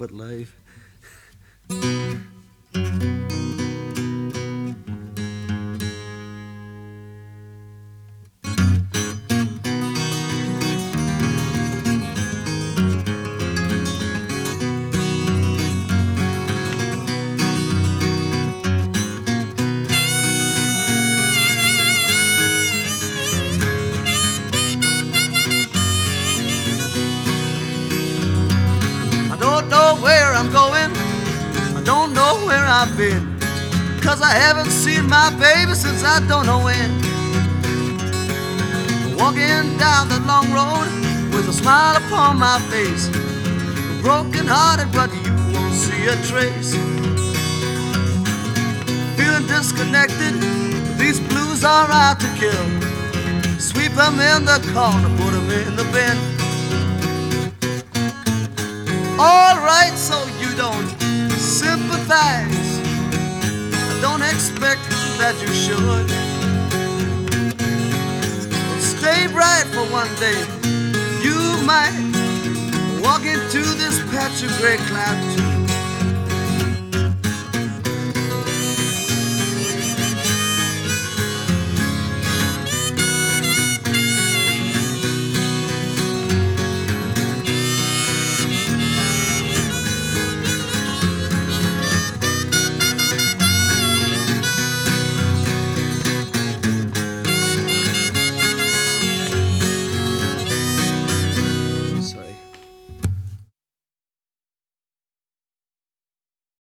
but life. I don't know where I'm going, I don't know where I've been, 'cause I haven't seen my baby since I don't know when. Walking down the long road with a smile upon my face, broken hearted but you won't see a trace. Feeling disconnected, these blues are out to kill. Sweep them in the corner, put them in the bin. Alright, so you don't sympathize, I don't expect that you should. But stay bright for one day, you might walk into this patch of gray cloud too.